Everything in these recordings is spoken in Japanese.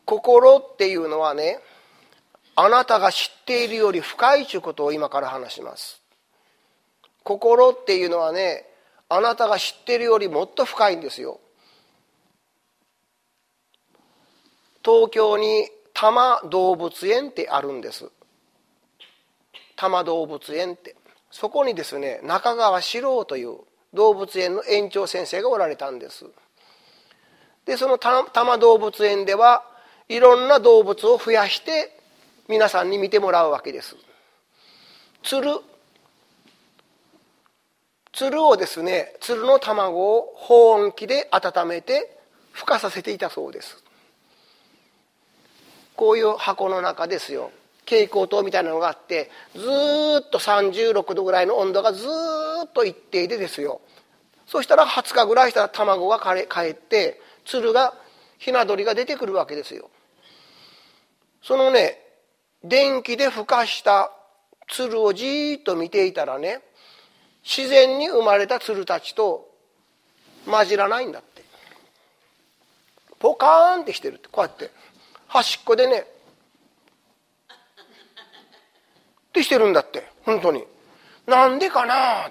心っていうのはね、あなたが知っているより深いということを今から話します。心っていうのはね、あなたが知っているよりもっと深いんですよ。東京に多摩動物園ってあるんです。多摩動物園って。そこにですね、中川史郎という動物園の園長先生がおられたんです。で、その多摩動物園ではいろんな動物を増やして皆さんに見てもらうわけです。鶴をですね、鶴の卵を保温器で温めて孵化させていたそうです。こういう箱の中ですよ。蛍光灯みたいなのがあって、ずっと36度ぐらいの温度がずっと一定でですよ。そしたら20日ぐらいしたら卵がかえって鶴がひな鳥が出てくるわけですよ。そのね、電気で孵化した鶴をじーっと見ていたらね、自然に生まれた鶴たちと混じらないんだって。ポカーンってしてるって、こうやって端っこでねってしてるんだって。本当になんでかなって。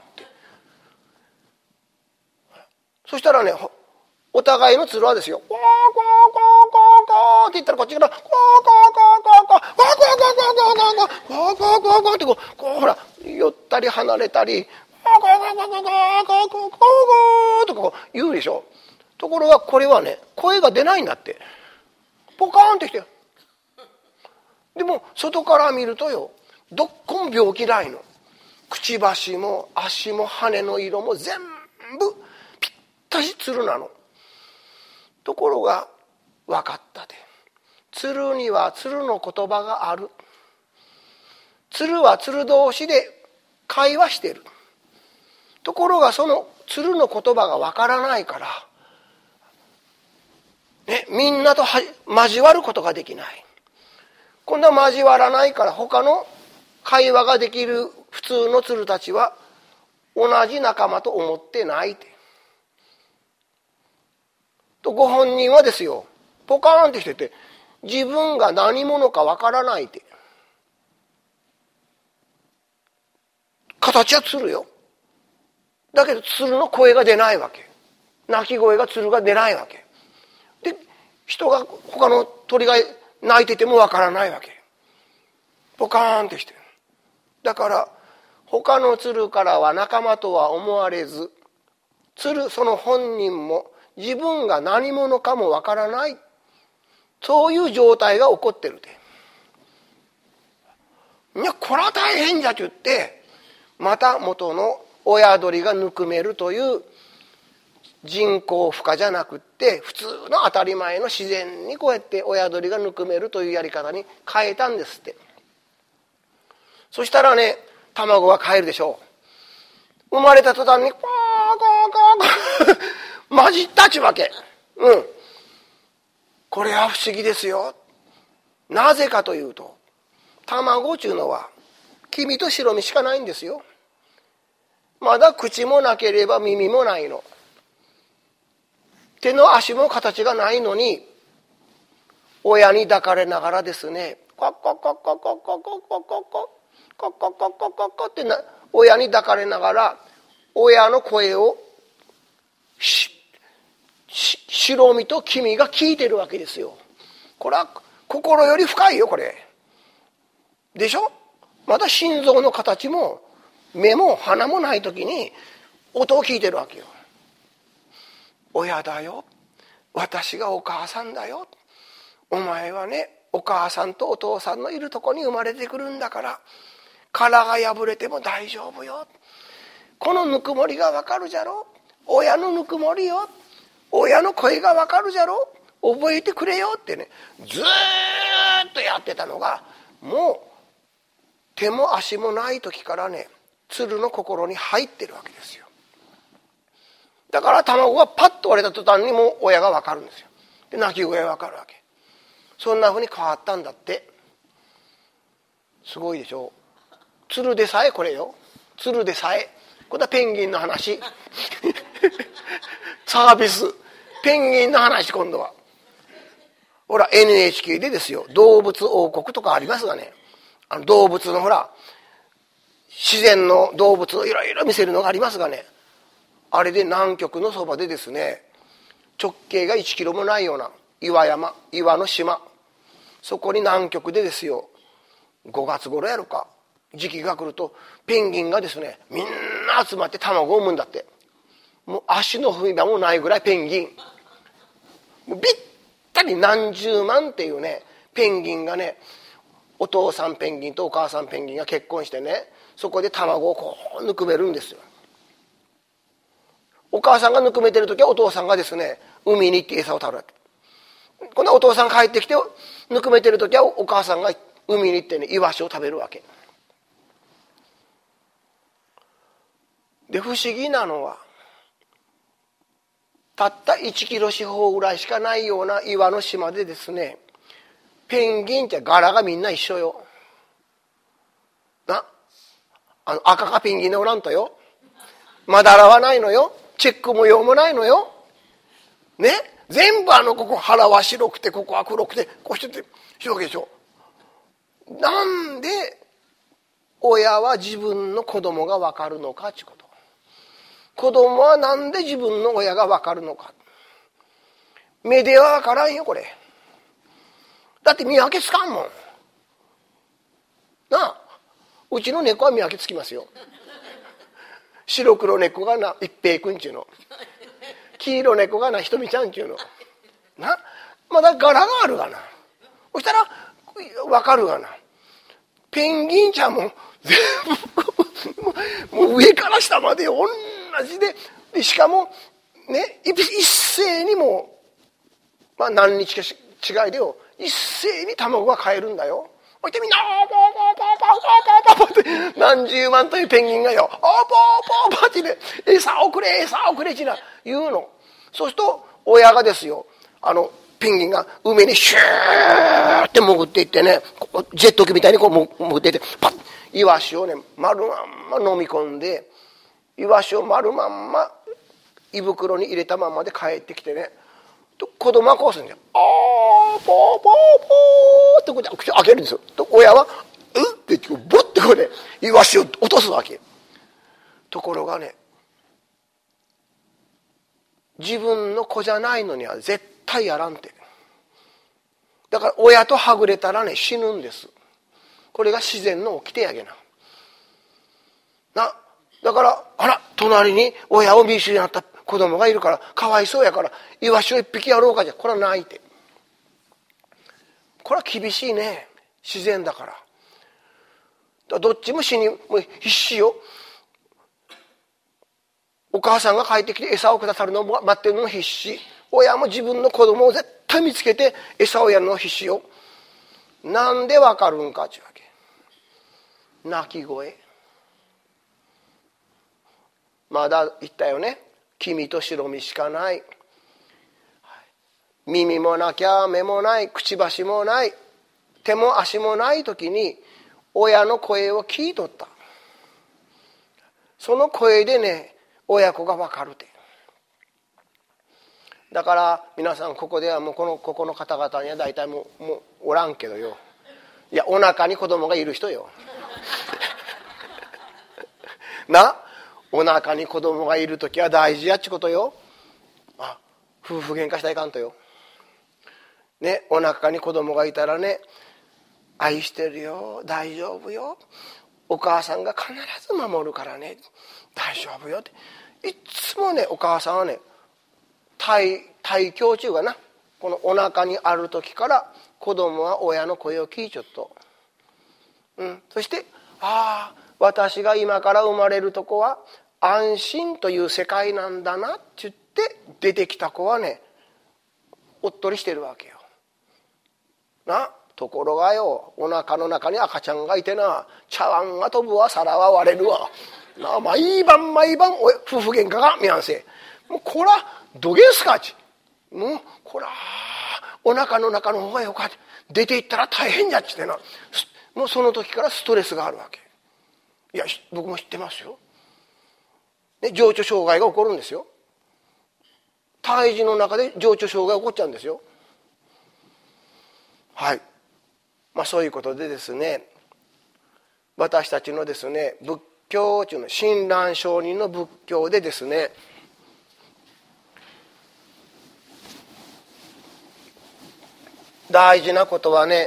そしたらね、お互いの鶴はですよ、コーコーコーコーコーって言ったらこっちからコーコーコーコーコーコーコーコーコーコーコーコーコーコーってこうほら寄ったり離れたりコーコーコーコーコーコーコーコーコーコーとかこう言うでしょ。ところがこれはね、声が出ないんだって。ポカーンってきて。でも外から見るとよ、どっこも病気ないの。くちばしも足も羽の色も全部ぴったし鶴なの。ところが分かったで、鶴には鶴の言葉がある。鶴は鶴同士で会話してる。ところがその鶴の言葉が分からないから、ね、みんなと交わることができない。今度は交わらないから他の会話ができる普通の鶴たちは同じ仲間と思ってないって。とご本人はですよ、ポカーンってしてて、自分が何者かわからないって。形は鶴よ。だけど鶴の声が出ないわけ。鳴き声が鶴が出ないわけ。で、人が他の鳥が鳴いててもわからないわけ。ポカーンってしてる。だから他の鶴からは仲間とは思われず、鶴その本人も自分が何者かもわからない、そういう状態が起こってるで。いや、これは大変じゃと言ってまた元の親鳥がぬくめるという人工孵化じゃなくって、普通の当たり前の自然にこうやって親鳥がぬくめるというやり方に変えたんですって。そしたらね、卵がかえるでしょう。生まれた途端にコーコーコーコー混じったちゅうわけ。これは不思議ですよ。なぜかというと、卵ちゅうのは黄身と白身しかないんですよ。まだ口もなければ耳もないの。手の足も形がないのに、親に抱かれながらですね、コッコッコッコッコッコッコッコッコッコッコッコッコッコッコッコッコって親に抱かれながら、親の声を白身と黄身が聞いてるわけですよ。これは心より深いよ、これ。でしょ？また心臓の形も目も鼻もない時に音を聞いてるわけよ。親だよ。私がお母さんだよ。お前はね、お母さんとお父さんのいるとこに生まれてくるんだから、殻が破れても大丈夫よ。このぬくもりがわかるじゃろ。親のぬくもりよ。親の声がわかるじゃろ。覚えてくれよってね、ずーっとやってたのが、もう手も足もない時からね、鶴の心に入ってるわけですよ。だから卵がパッと割れた途端にもう親がわかるんですよ。で、鳴き声がわかるわけ。そんなふうに変わったんだって。すごいでしょ。鶴でさえこれよ。鶴でさえ。これはペンギンの話。サービス。ペンギンの話今度は。 ほら NHK でですよ、動物王国とかありますがね、動物のほら自然の動物をいろいろ見せるのがありますがね、あれで南極のそばでですね、直径が1キロもないような岩の島、そこに南極でですよ、5月頃やるか時期が来るとペンギンがですね、みんな集まって卵を産むんだって。もう足の踏み場もないぐらいペンギン、もうびったり何十万っていうねペンギンがね、お父さんペンギンとお母さんペンギンが結婚してね、そこで卵をこうぬくめるんですよ。お母さんがぬくめてる時はお父さんがですね、海に行って餌を食べるわけ。今度はお父さんが帰ってきてぬくめてる時はお母さんが海に行ってね、イワシを食べるわけで、不思議なのはたった1キロ四方ぐらいしかないような岩の島でですね、ペンギンって柄がみんな一緒よな。赤かペンギンのおらんとよ、まだらはないのよ、チェック模様もないのよね。全部ここ腹は白くてここは黒くてこうしてて白けでしょ。なんで親は自分の子供が分かるのかっていうこと。子供はなんで自分の親が分かるのか。目では分からんよこれ。だって見分けつかんもんなあ。うちの猫は見分けつきますよ。白黒猫がな一平君ちゅうの、黄色猫がなひとみちゃんちゅうのな。まだ柄があるがな。そしたら分かるがな。ペンギンちゃんも全部もう上から下まで同じで、しかもね一斉にもう、何日か違いでよ、一斉に卵が買えるんだよ。そしてみんなポーポーポーポーポーポーって何十万というペンギンがよ、ポーポーポーポーってね、餌をくれ餌をくれって言うの。そうすると親がですよ、ペンギンが海にシューって潜っていってね、ジェット機みたいにこう潜っていってパッ、イワシをね丸まんま飲み込んで、イワシを丸まんま胃袋に入れたままで帰ってきてね、子供はこうするんですよ。ポーポーポーってこうやって口を開けるんですよ。と親はってボッてこうねイワシを落とすわけ。ところがね、自分の子じゃないのには絶対やらんて。だから親とはぐれたらね死ぬんです。これが自然の掟やげな。だから隣に親を見失った子供がいるからかわいそうやからイワシを一匹やろうかじゃ、これはないて。これは厳しいね、自然だから。どっちも死にもう必死よ。お母さんが帰ってきて餌をくださるのを待ってるのも必死。親も自分の子供を絶対見つけて餌をやるのも必死よ。なんでわかるんかっていうわけ。鳴き声。まだ言ったよね、黄身と白身しかない。耳もなきゃ目もないくちばしもない手も足もない時に親の声を聞いとった。その声でね親子が分かるて。だから皆さんここではもうここの方々には大体もうおらんけどよ、いやお腹に子供がいる人よな、お腹に子供がいる時は大事やっちことよ。夫婦喧嘩したらいかんとよね。お腹に子供がいたらね、愛してるよ大丈夫よ、お母さんが必ず守るからね大丈夫よって。いつもねお母さんはね胎教中がな、このお腹にある時から子供は親の声を聞いちょっと、そして私が今から生まれるとこは安心という世界なんだなって言って出てきた子はねおっとりしてるわけよな。ところがよ、お腹の中に赤ちゃんがいてな、茶碗が飛ぶわ皿は割れるわな、毎晩夫婦喧嘩が見やんせ。もうこらどげんすかち、もうこらお腹の中の方がよかって出ていったら大変じゃっちってな、もうその時からストレスがあるわけ。いや僕も知ってますよ、ね、情緒障害が起こるんですよ。胎児の中で情緒障害が起こっちゃうんですよ。 はい、そういうことでですね、私たちのですね仏教というの親鸞上人の仏教でですね、大事なことはね、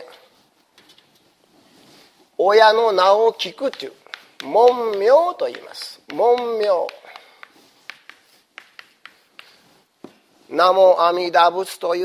親の名を聞くという門名と言います。門名。南無阿弥陀仏という、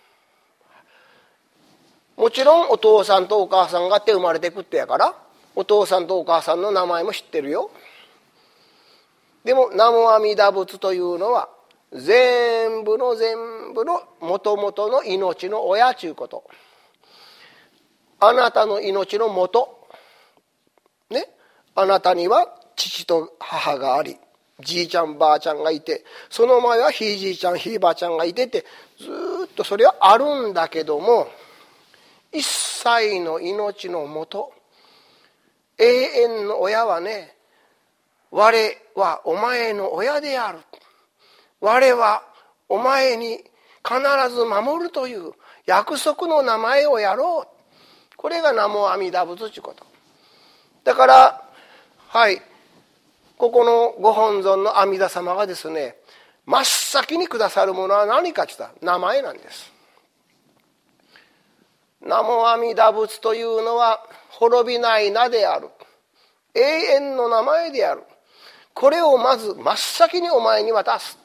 もちろんお父さんとお母さんがって生まれてくってやから、お父さんとお母さんの名前も知ってるよ。でも南無阿弥陀仏というのは全部の元々の命の親ということ。あなたの命の元ね、あなたには父と母があり、じいちゃんばあちゃんがいて、その前はひいじいちゃんひいばあちゃんがいてって、ずっとそれはあるんだけども、一切の命の元、永遠の親はね、我はお前の親である、我はお前に必ず守るという約束の名前をやろう。これが南無阿弥陀仏ということだから、はい、ここのご本尊の阿弥陀様がですね、真っ先にくださるものは何かといったら名前なんです。南無阿弥陀仏というのは滅びない名である、永遠の名前である。これをまず真っ先にお前に渡す、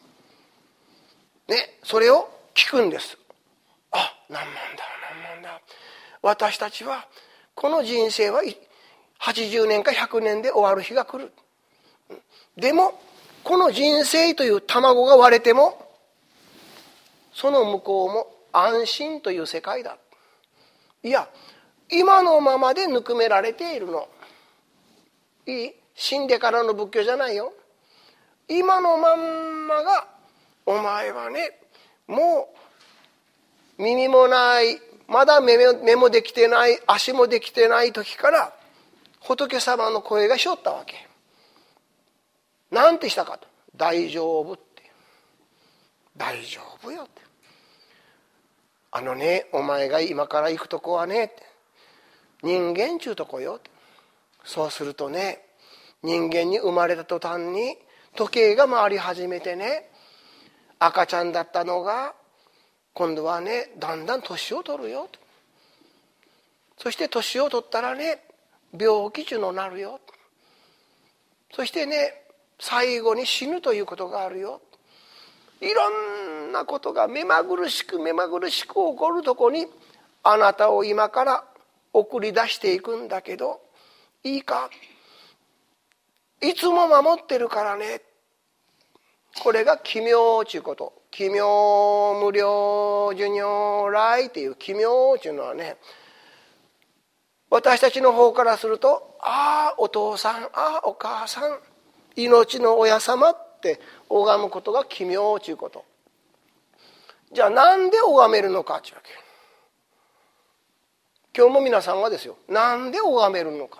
ね、それを聞くんです。あ、何万だ何万だ、私たちはこの人生は80年か100年で終わる日が来る。でもこの人生という卵が割れてもその向こうも安心という世界だ。いや、今のままでぬくめられているの。いい？死んでからの仏教じゃないよ。今のまんまが、お前はね、もう耳もない、まだ目もできてない、足もできてない時から仏様の声がしょったわけ。なんてしたかと。大丈夫って。大丈夫よって。あのね、お前が今から行くとこはね、人間ちゅうとこよって。そうするとね、人間に生まれた途端に時計が回り始めてね、赤ちゃんだったのが今度はね、だんだん年を取るよと。そして年を取ったらね、病気ちゅうのなるよ。そしてね、最後に死ぬということがあるよ。いろんなことが目まぐるしく起こるとこにあなたを今から送り出していくんだけど、いいか、いつも守ってるからね。これが奇妙ということ。奇妙無量寿如来っていう奇妙というのはね、私たちの方からすると、ああお父さん、ああお母さん、命の親様って拝むことが奇妙ということ。じゃあなんで拝めるのかというわけ。今日も皆さんがですよ、なんで拝めるのか。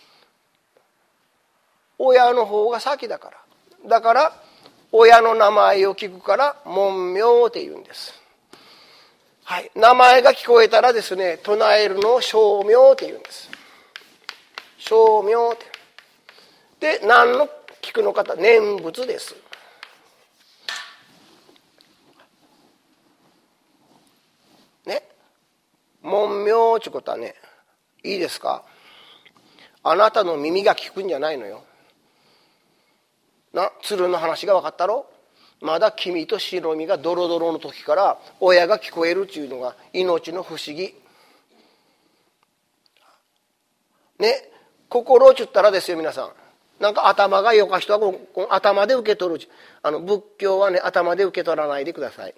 親の方が先だから。だから親の名前を聞くから門名って言うんです。はい、名前が聞こえたらですね、唱えるのを称名って言うんです。称名って。で、何の聞くのかと、念仏です。ね、門名ってことはね、いいですか、あなたの耳が聞くんじゃないのよ。鶴の話が分かったろ。まだ黄身と白身がドロドロの時から親が聞こえるっていうのが命の不思議ね。心をちゅったらですよ、皆さん、なんか頭がよか人はこの頭で受け取る。仏教はね、頭で受け取らないでください。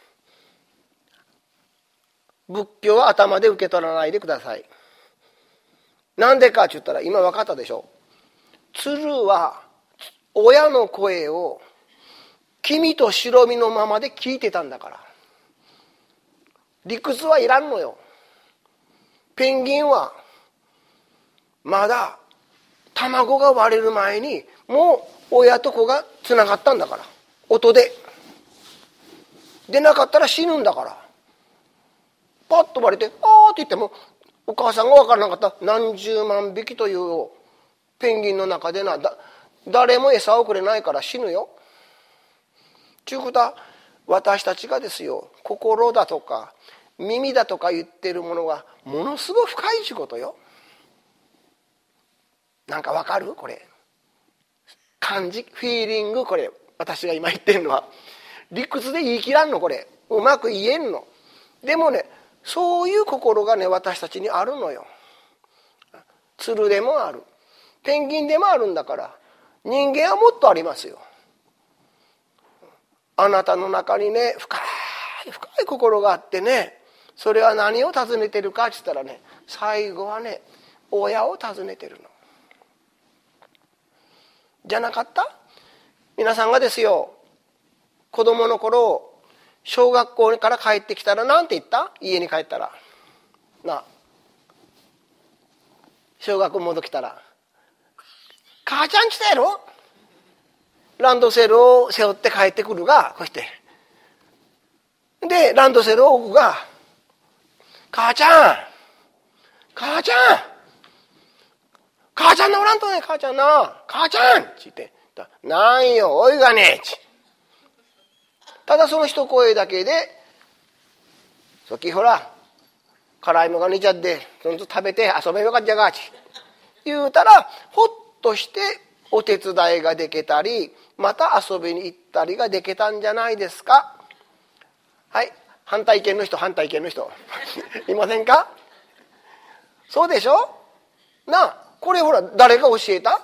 仏教は頭で受け取らないでください。なんでかって言ったら今分かったでしょ。鶴は親の声を黄身と白身のままで聞いてたんだから、理屈はいらんのよ。ペンギンはまだ卵が割れる前にもう親と子がつながったんだから、音で。でなかったら死ぬんだから。 パッと割れて、あーって言っても、お母さんが分からなかった何十万匹というペンギンの中で誰も餌をくれないから死ぬよ。ちゅうことは、私たちがですよ、心だとか耳だとか言ってるものがものすごく深い仕事よ。なんかわかる？これ感じ、フィーリング。これ私が今言ってるのは理屈で言い切らんの。これうまく言えんの。でもね、そういう心がね、私たちにあるのよ。鶴でもある、ペンギンでもあるんだから、人間はもっとありますよ。あなたの中にね、深い深い心があってね、それは何を尋ねてるかって言ったらね、最後はね、親を尋ねてるのじゃなかった？皆さんがですよ、子供の頃小学校から帰ってきたらなんて言った？家に帰ったらな、小学校戻ってきたら、母ちゃん来たやろ、ランドセルを背負って帰ってくるが、こうしてでランドセルを置くが、母ちゃん母ちゃん母ちゃんなおらんとね、母ちゃんな、母ちゃんって言って、なんよおいがねち、ただその一声だけで、さっきほら辛いもが煮ちゃってそのと食べて遊べよかっちゃがち言うたら、ほっとしてお手伝いができたり、また遊びに行ったりができたんじゃないですか。はい、反対意見の人いませんか？そうでしょなあ。これほら誰が教えた？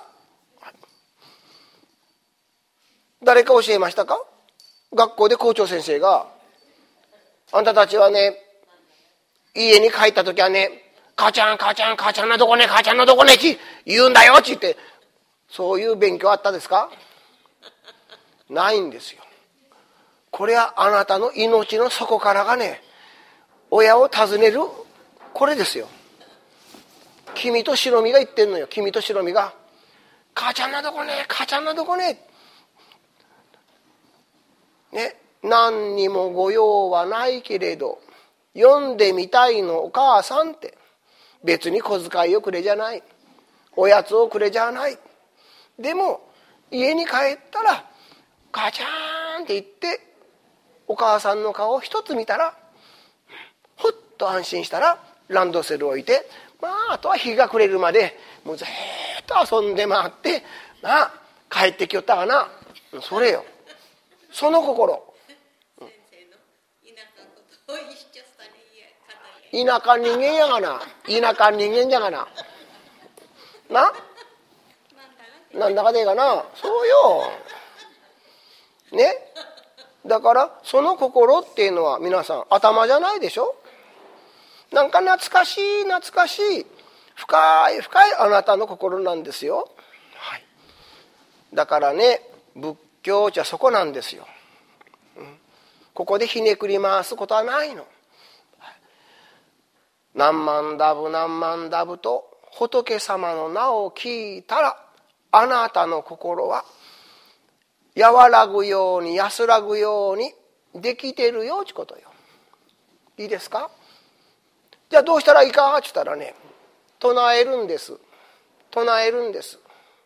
誰か教えましたか？学校で校長先生が、あんたたちはね、家に帰った時はね、母ちゃん母ちゃん母ちゃんのどこね、母ちゃんのどこねって言うんだよって言って、そういう勉強あったですか？ないんですよ。これはあなたの命の底からがね、親を訪ねる、これですよ。君と白身が言ってんのよ。君と白身が、母ちゃんのどこね、母ちゃんのどこね、ね、何にもご用はないけれど読んでみたいのお母さんって、別に小遣いをくれじゃない、おやつをくれじゃない、でも家に帰ったら母ちゃんって言ってお母さんの顔を一つ見たら、ほっと安心したらランドセルを置いて、あとは日が暮れるまでもうずっと遊んで回ってな、帰ってきよったがな。それよ、その心。田舎人間やがな、田舎人間じゃがな、なんだかでがな、そうよね。だからその心っていうのは皆さん頭じゃないでしょ。なんか懐かしい懐かしい深い深いあなたの心なんですよ、はい、だからね、仏教じゃそこなんですよ、ここでひねくり回すことはないの。何万ダブ何万ダブと仏様の名を聞いたら、あなたの心は和らぐように安らぐようにできてるよってことよ。いいですか？じゃあどうしたらいいかって言ったらね、唱えるんです。唱えるんです。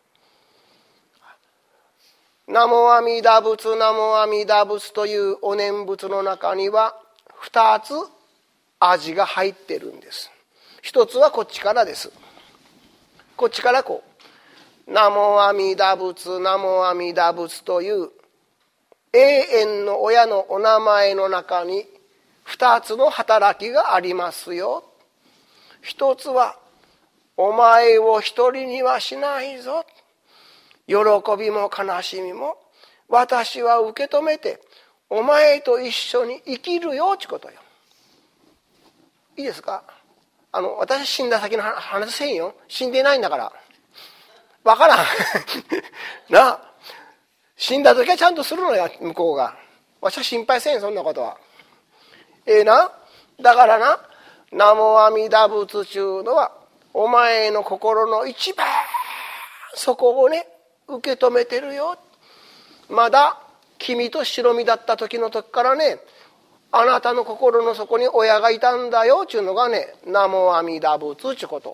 ナモ阿弥陀仏ナモ阿弥陀仏というお念仏の中には2つ味が入ってるんです。一つはこっちからです。こっちからこう、ナモ阿弥陀仏ナモ阿弥陀仏という永遠の親のお名前の中に2つの働きがありますよ。一つはお前を一人にはしないぞ、喜びも悲しみも私は受け止めてお前と一緒に生きるよってことよ。いいですか？私死んだ先の話せんよ。死んでないんだからわからんな。死んだ時はちゃんとするのや向こうが。わしは心配せん、そんなことは。な、だからな、ナモ阿弥陀仏ちゅうのはお前の心の一番そこをね受け止めてるよ。まだ君と白身だった時の時からね、 あなたの心の底に親がいたんだよっていうのがね、南無阿弥陀仏ってこと。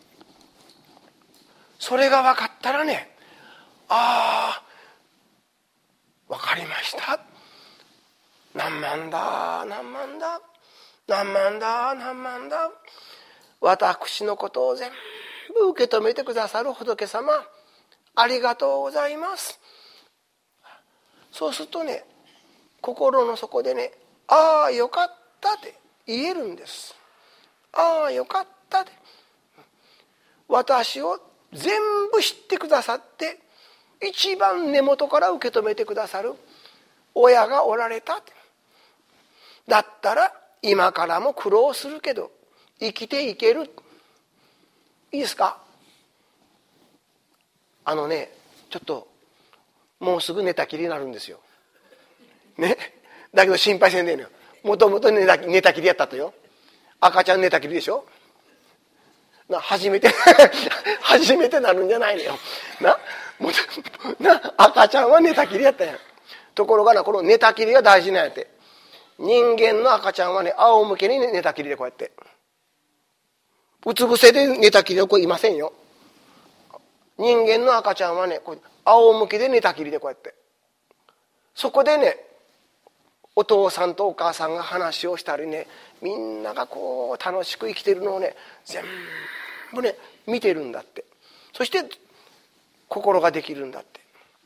それが分かったらね、ああ、分かりました。何万だ、何万だ、何万だ、何万だ。私のことを全部受け止めてくださる仏様、ありがとうございます。そうするとね、心の底でね、ああよかったって言えるんです。ああよかったって、私を全部知ってくださって一番根元から受け止めてくださる親がおられたって。だったら今からも苦労するけど生きていける。いいですか。ちょっともうすぐ寝たきりになるんですよね。だけど心配せんでいいのよ。もともと寝たきりやったとよ。赤ちゃん寝たきりでしょ。初めて初めてなるんじゃないのよ赤ちゃんは寝たきりやったやん。ところがこの寝たきりが大事なんやって。人間の赤ちゃんはね、仰向けに寝たきりでこうやって、うつ伏せで寝たきりの子いませんよ。人間の赤ちゃんはね、こう仰向けで寝たきりでこうやって、そこでね、お父さんとお母さんが話をしたりね、みんながこう楽しく生きてるのをね、全部ね見てるんだって。そして心ができるんだって。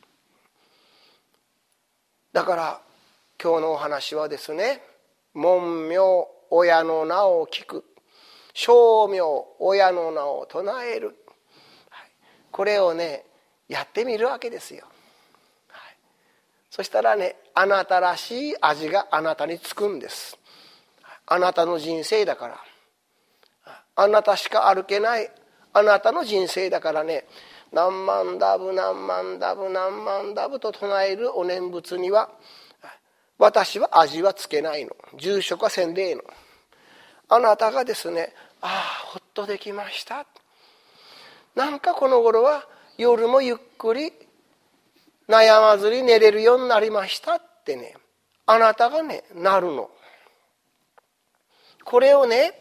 だから今日のお話はですね、門名親の名を聞く、称名親の名を唱える、これをねやってみるわけですよ。そしたらね、あなたらしい味があなたにつくんです。あなたの人生だから、あなたしか歩けないあなたの人生だからね、何万ダブ何万ダブ何万ダブと唱えるお念仏には私は味はつけないの。住職はせんでいいの。あなたがですね、ああほっとできました、なんかこの頃は夜もゆっくり悩まずに寝れるようになりましたってね、あなたがねなるの。これをね、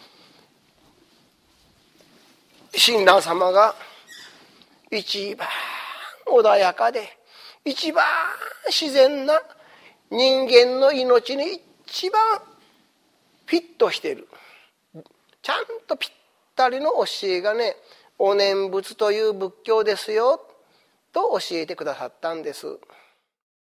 親鸞様が一番穏やかで一番自然な人間の命に一番フィットしている、ちゃんとぴったりの教えがね、お念仏という仏教ですよと教えてくださったんです。